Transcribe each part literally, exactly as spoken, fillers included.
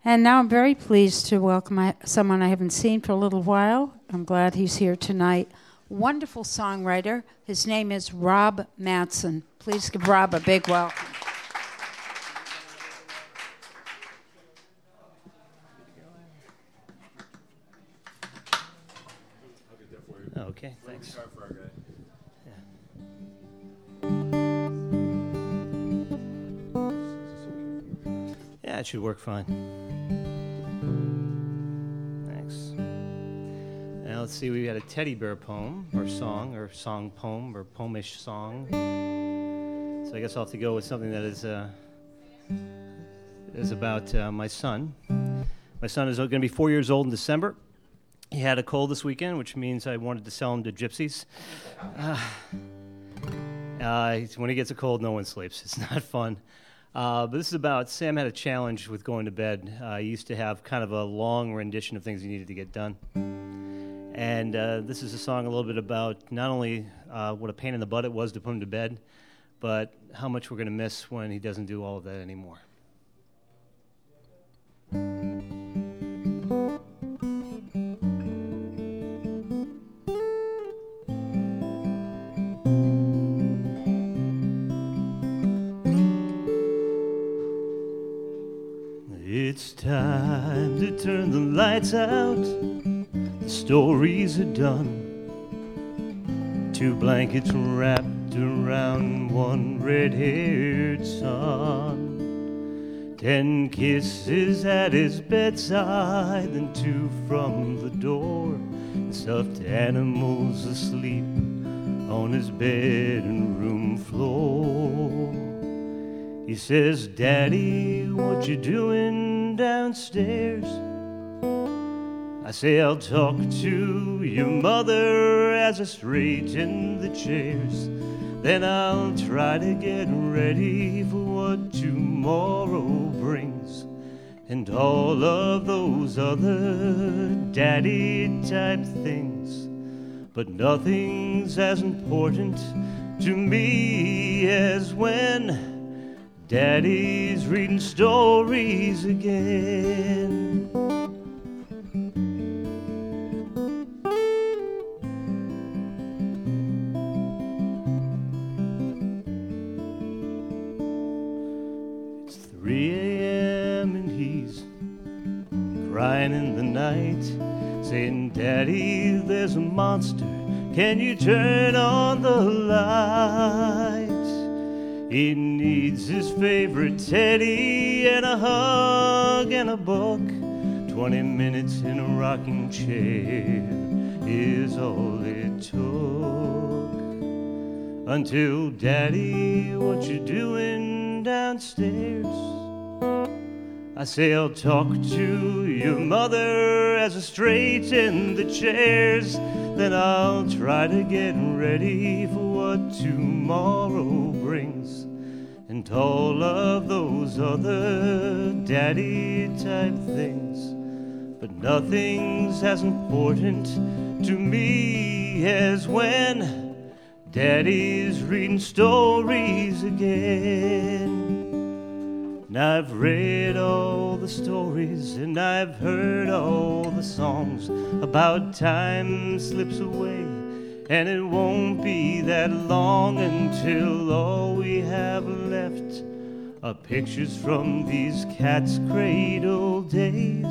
And now I'm very pleased to welcome I, someone I haven't seen for a little while. I'm glad he's here tonight. Wonderful songwriter. His name is Rob Matson. Please give Rob a big welcome. Okay, thanks. Yeah, it should work fine. Thanks. Now let's see, we had a teddy bear poem, or song, or song poem, or poemish song. So I guess I'll have to go with something that is uh, is about uh, my son. My son is going to be four years old in December. He had a cold this weekend, which means I wanted to sell him to gypsies. Uh, uh, when he gets a cold, no one sleeps. It's not fun. Uh, but this is about, Sam had a challenge with going to bed. Uh, he used to have kind of a long rendition of things he needed to get done. And uh, this is a song a little bit about not only uh, what a pain in the butt it was to put him to bed, but how much we're going to miss when he doesn't do all of that anymore. It's time to turn the lights out. The stories are done. Two blankets wrapped around one red-haired son. Ten kisses at his bedside, then two from the door. And stuffed animals asleep on his bedroom floor. He says, "Daddy, what you doing downstairs?" I say, "I'll talk to your mother," as I straighten the chairs. Then I'll try to get ready for what tomorrow brings, and all of those other daddy-type things. But nothing's as important to me as when Daddy's reading stories again. It's three a.m. and he's crying in the night, saying, "Daddy, there's a monster. Can you turn on the light?" He needs his favorite teddy and a hug and a book. Twenty minutes in a rocking chair is all it took. Until, "Daddy, what you doing downstairs?" I say, "I'll talk to your mother," as I straighten the chairs. Then I'll try to get ready for what tomorrow brings, and all of those other daddy-type things. But nothing's as important to me as when Daddy's reading stories again. And I've read all the stories and I've heard all the songs about time slips away, and it won't be that long until all we have left are pictures from these cats' cradle days.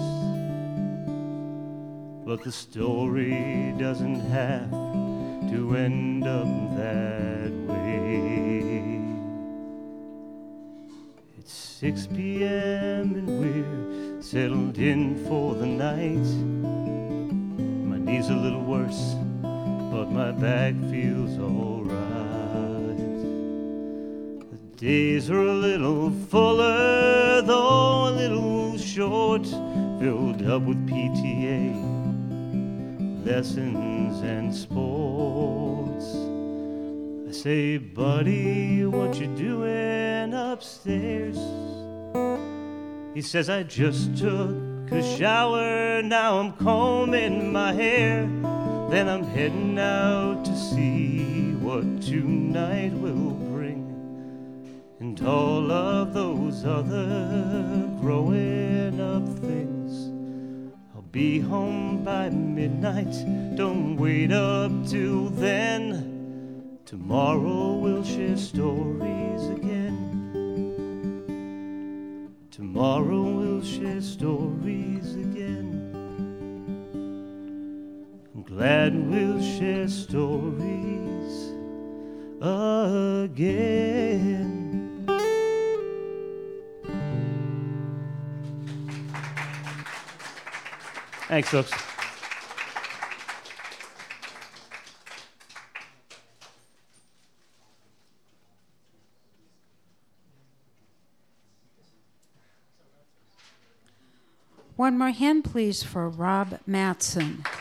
But the story doesn't have to end up that way. It's six p.m. and we're settled in for the night. My knee's a little worse, but my back feels alright. The days are a little fuller, though a little short, filled up with P T A, lessons and sports. I say, "Buddy, what you doing upstairs?" He says, "I just took a shower, now I'm combing my hair. Then I'm heading out to see what tonight will bring, and all of those other growing up things." be home by midnight. Don't wait up till then. Tomorrow we'll share stories again. Tomorrow we'll share stories again. I'm glad we'll share stories again. Thanks, folks. One more hand, please, for Rob Matson.